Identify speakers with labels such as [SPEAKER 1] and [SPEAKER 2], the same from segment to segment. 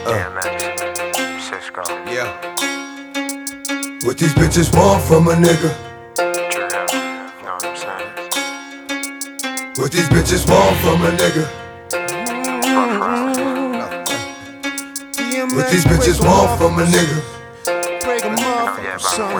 [SPEAKER 1] Yeah. What these bitches want from a nigga? What these bitches want from a nigga? What these bitches want from a nigga?
[SPEAKER 2] Break 'em off, son.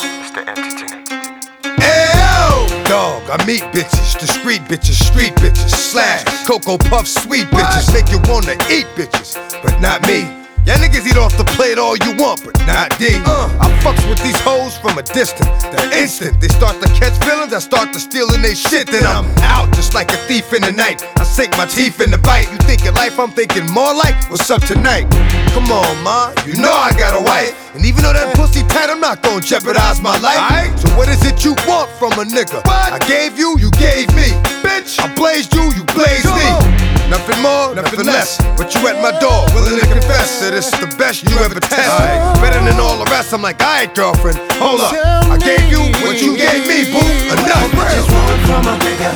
[SPEAKER 1] Dog, I meet bitches, discreet bitches, street bitches, slash Cocoa Puff sweet bitches, make you wanna eat bitches, but not me. Y'all niggas eat off the plate all you want, but not D. I fucks with these hoes from a distance. The instant they start to catch feelings, I start to stealing they shit. Then I'm out just like a thief in the night. I sink my teeth in the bite. You thinking life, I'm thinking more like what's up tonight. Come on, ma, you know I got a wife. And even though that pussy tight, I'm not gonna jeopardize my life. So what is it you want from a nigga? I gave you, you gave me. Bitch, I blazed you, you blazed me. Nothing more, nothing less. But you at my door, willing to confess that it's the best you ever test. Better than all the rest. I'm like, alright, girlfriend, hold up. I gave you what you gave me, boo. Enough.
[SPEAKER 2] What you want from a nigga?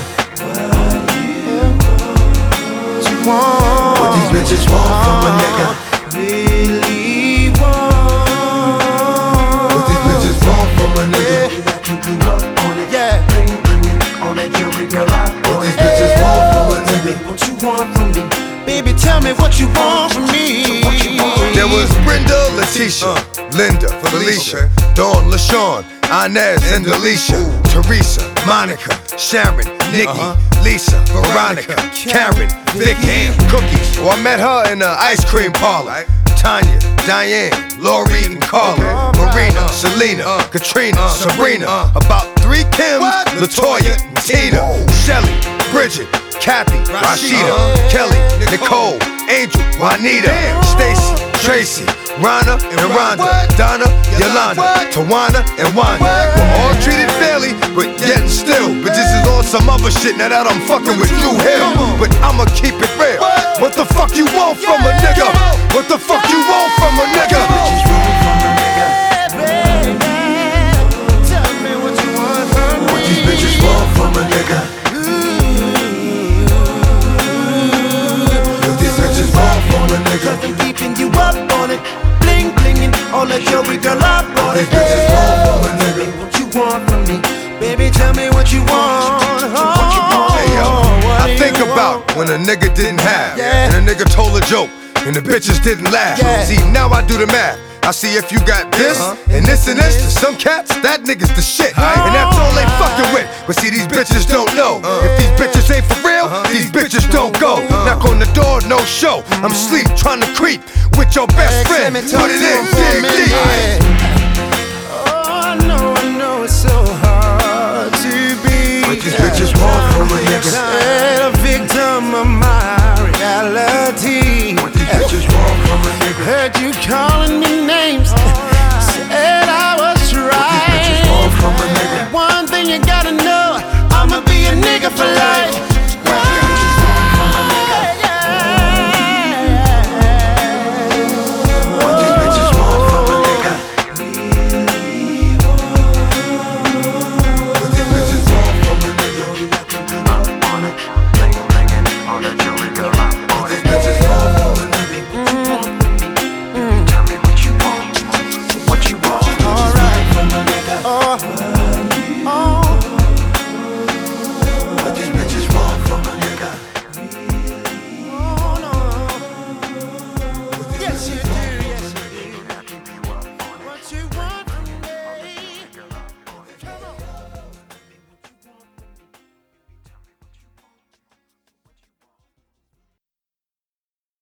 [SPEAKER 2] What you want?
[SPEAKER 1] What these bitches want from a nigga?
[SPEAKER 2] Really want?
[SPEAKER 1] What these bitches want from a nigga?
[SPEAKER 2] Yeah.
[SPEAKER 1] What these bitches want from a nigga?
[SPEAKER 2] What you want from me? Baby, tell me what you want from me.
[SPEAKER 1] There was Brenda, Leticia, Linda, Felicia, Dawn, LaShawn, Inez, and Alicia, Teresa, Monica, Sharon, Nikki, Lisa, Veronica, Karen, Vicky, Cookies. Oh, I met her in the ice cream parlor. Tanya, Diane, Lori, and Carla, Marina, Selena, Katrina, Sabrina. About 3 Kims, LaToya, and Tina, Shelly, Bridget, Kathy, Rashida, Kelly, Nicole, Angel, Juanita, Stacy, Tracy, Rana, and Rhonda, Donna, Yolanda, Tawana, and Wanda. We're all treated fairly, but yet and still bitches is on some other shit now that I'm fucking with you here. But I'ma keep it real. What the fuck you want from a nigga? What the fuck you want from a nigga?
[SPEAKER 2] Tell me what you want from me.
[SPEAKER 1] What these bitches want from a nigga? What these bitches want from a nigga?
[SPEAKER 2] I've been keeping you up on it, bling blinging, all that jewelry, girl, I bought it.
[SPEAKER 1] What these bitches want from a nigga?
[SPEAKER 2] What you want from me? Baby, tell me what you want.
[SPEAKER 1] Hey yo, I think about when a nigga didn't have, and a nigga told a joke, and the bitches didn't laugh. See, now I do the math. I see if you got this, and this, and this. To some cats, that nigga's the shit, and that's all they fucking with. But see, these bitches don't know. If these bitches ain't for real, these bitches don't go. Knock on the door, no show. I'm asleep, trying to creep with your best friend. Put it in, dig deep.
[SPEAKER 2] Oh, I know it's so hard to be.
[SPEAKER 1] What these bitches want from a nigga?
[SPEAKER 2] A victim of my reality.
[SPEAKER 1] What these bitches want from a nigga?
[SPEAKER 2] Heard you call